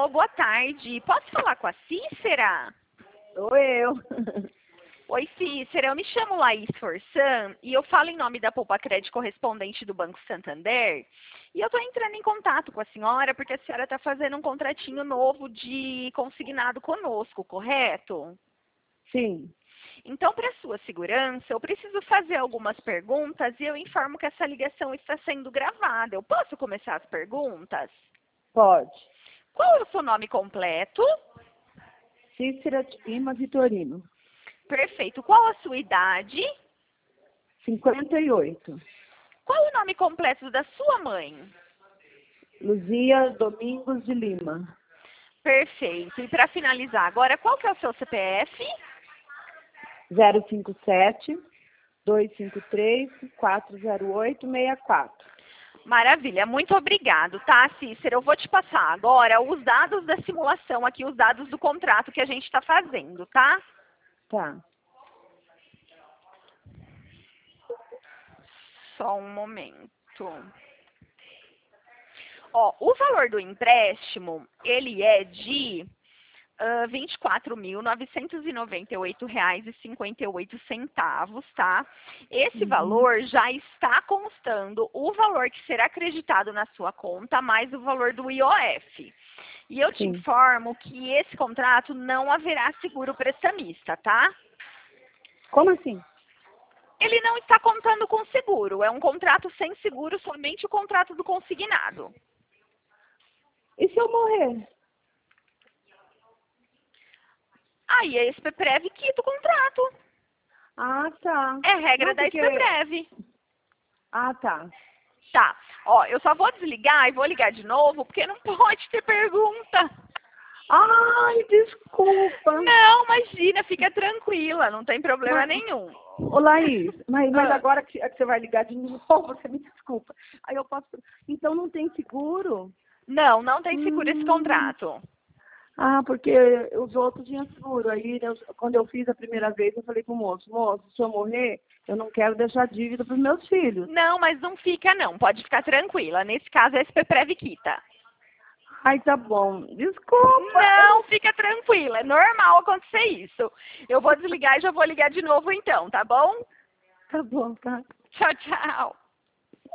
Alô, boa tarde. Posso falar com a Cícera? Sou eu. Oi, Cícera. Eu me chamo Laís Forsan e eu falo em nome da Poupa Crédito correspondente do Banco Santander. E eu estou entrando em contato com a senhora porque a senhora está fazendo um contratinho novo de consignado conosco, correto? Sim, Então, para sua segurança, eu preciso fazer algumas perguntas e eu informo que essa ligação está sendo gravada. Eu posso começar as perguntas? pode. Qual é o seu nome completo? Cícera de Lima Vitorino, Perfeito. Qual a sua idade? 58. Qual o nome completo da sua mãe? Luzia Domingos de Lima. Perfeito. E para finalizar agora, qual que é o seu CPF? 057 253 408 64. Maravilha, muito obrigado, tá, Cícera? Eu vou te passar agora os dados da simulação aqui, os dados do contrato que a gente está fazendo, tá? Tá. Só um momento. Ó, o valor do empréstimo, ele é de R$ 24.998,58, tá? Esse valor já está constando o valor que será acreditado na sua conta, mais o valor do IOF. E eu te Sim. informo que esse contrato não haverá seguro prestamista, tá? Como assim? Ele não está contando com seguro, é um contrato sem seguro, somente o contrato do consignado. E se eu morrer? Aí a SPPrev quita o contrato. Ah, tá. É regra Não, da porque... SPPrev. Ah, tá. Tá. Ó, eu só vou desligar e vou ligar de novo, porque não pode ter pergunta. Ai, desculpa. Não, imagina, fica tranquila, não tem problema Mas, nenhum. ô Laís, mas Ah. agora que você vai ligar de novo, você me desculpa. Aí eu posso... Então não tem seguro? Não, não tem seguro esse Hum... contrato. Ah, porque os outros tinham seguro. Aí, quando eu fiz a primeira vez, eu falei pro moço, se eu morrer, eu não quero deixar dívida para os meus filhos. Não, mas não fica não, pode ficar tranquila. Nesse caso, a SPPrev quita. Ai, tá bom. Desculpa. Não, fica tranquila, é normal acontecer isso. Eu vou desligar e já vou ligar de novo então, tá bom? Tá bom, tá. Tchau, tchau.